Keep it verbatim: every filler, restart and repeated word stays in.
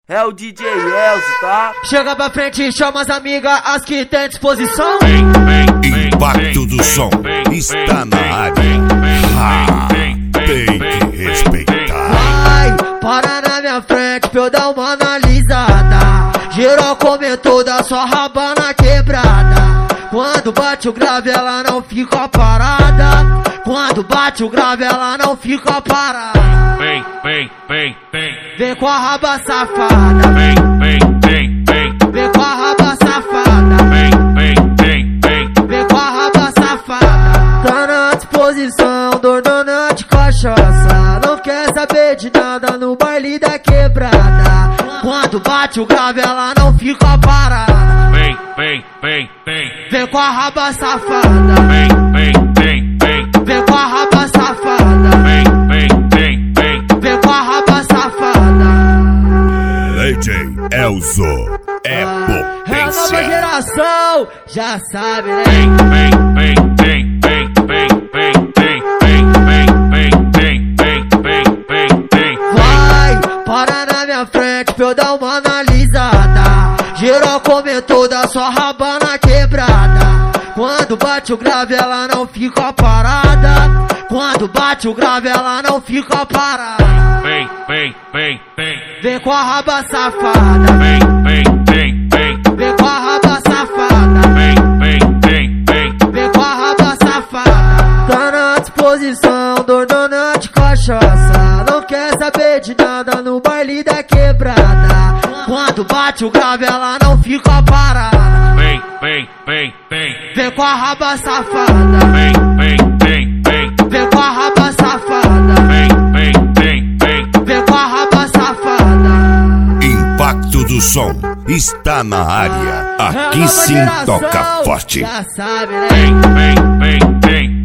É o D J Elzo, tá? Chega pra frente e chama as amigas, as que tem disposição. Impacto do som está na área. Ah, tem que respeitar. Vai, para na minha frente pra eu dar uma analisada. Geral comentou da sua raba na quebrada. Quando bate o grave ela não fica parada. Quando bate o grave ela não fica parada. Vem, vem, vem, vem. Vem com a raba safada. Vem, vem, vem, vem. Vem com a raba safada. Vem, vem, vem, vem. Vem com a raba safada. Tá na disposição, dona de cachaça. Não quer saber de nada no baile da quebrada. Quando bate o grave ela não fica parada. Vem, vem, vem, vem. Vem com a raba safada. Vem, vem, vem, vem. Vem com a raba safada. Vem, vem, vem, vem. Vem com a raba safada. D J Elzo é É a nova potência. geração, já sabe, né? Vem, vem, vem, vem, vem, vem, vem, vem, vem, vem, vem, vem, vem, vem, vem. Vai, para na minha frente pra eu dar uma analisada. Geral comentou da sua raba na quebrada. Quando bate o grave ela não fica parada. Quando bate o grave ela não fica parada. Vem, vem, vem, vem. Vem com a raba safada. Vem, vem, vem, vem. Vem com a raba safada. Vem, vem, vem, vem. Vem com a raba safada. Tá na disposição, dona de cachaça. Não quer saber de nada no baile da quebrada. Quando bate o grave ela não fica parada. Vem, vem, vem, vem. Vem com a raba safada. Vem, vem, vem, vem. Vem com a raba safada. Vem, vem, vem, vem. Vem com a raba safada. Impacto do som está na área. É a Aqui nova sim geração, toca forte. já sabe, né? Vem, vem, vem, vem.